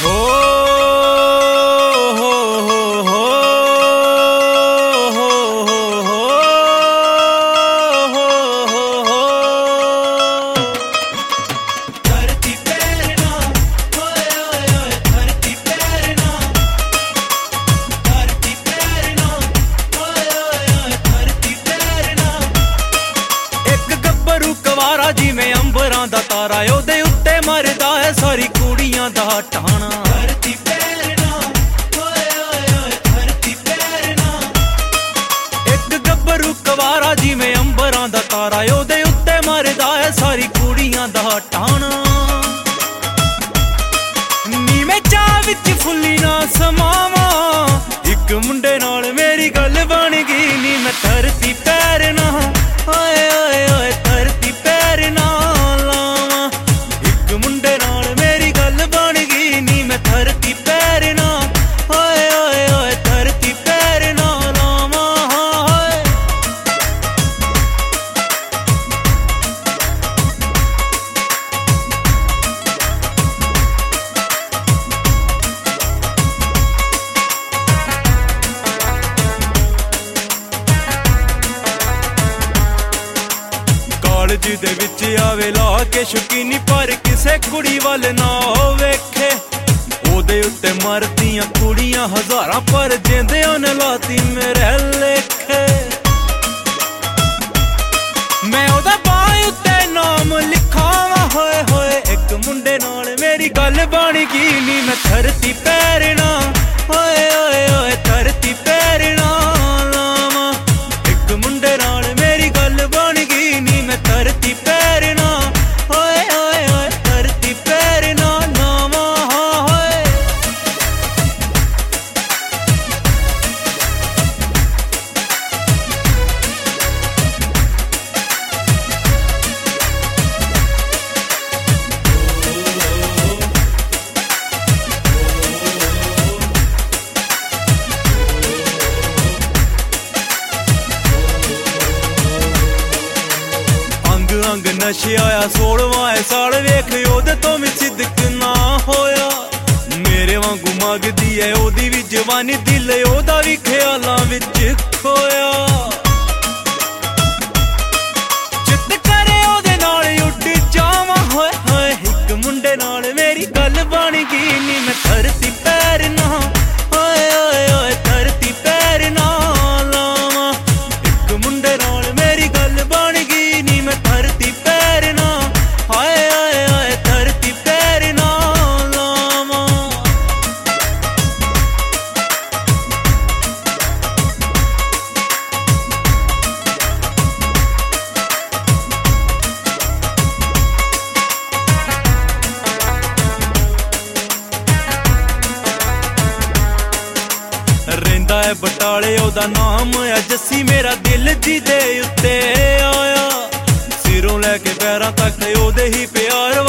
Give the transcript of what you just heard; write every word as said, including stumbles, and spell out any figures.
हो हो हो हो हो हो हो हो धरती पैरना ओए ओए ओए धरती पैरना धरती पैरना ओए ओए ओए धरती पैरना एक गब्बरू कवारा जिवें अंबरां दा तारा ओदे उत्ते मरदा है सारी कुड़ियां दा टाणा धरती पैरना ओए ओए ओए धरती पैरना एक गब्बरू कवारा जिवें अंबरां दा तारा ओदे उत्ते मरदा है सारी कुड़ियां दा टाणा नी मैं चाह विच फुल्ली ना समावा इक मुंडे नाल मेरी गल बन गई नी मैं धरती पैरना ओए ओए ओए धरती पैरना लावां इक मुंडे नाल मेरी गल बन गई नी मैं धरती पैरना ओए ओए ओए धरती पैरना लावां होए कालज दे विच आवे ला के शौकीनी पर किसे कुड़ी वल ना हो वेखे ओदे उत्ते मरदियां कुड़ियां हजारां पर जिंदे ने लाती मेरे लेखे मैं ओदा बाएं उत्ते नाम लिखावां होए होए एक मुंडे नाल मेरी गल बन गई नी मैं धरती पैरना ओए ओए ओए धरती पैरना लावां एक मुंडे नाल मेरी गल बन गई नी मैं धरती पैरना ओए ओए ओए धरती पैरना लावां होए अंग अंग नशे आया सोलवां है साल वेख ओदे तो भी सिद्दक ना होया मेरे वांगू मंगदी है ओदी भी जवानी दिल ओदा भी ख्यालां विच खोया चित करे ओदे नाल उड जावां होए होए इक मुंडे नाल मेरी गल बन गई नी मैं धरती पैरना ओए ओए ओए धरती पैरना लावां इक मुंडे नाल मेरी गल बन गई नी मैं धरती पैरना हाय हाय हाय धरती पैरना लावां रहिंदा है बटाले ओदा नाम है जस्सी मेरा दिल जी दे उत्ते आया सिरों लैके पैरां तक ओदे ही प्यार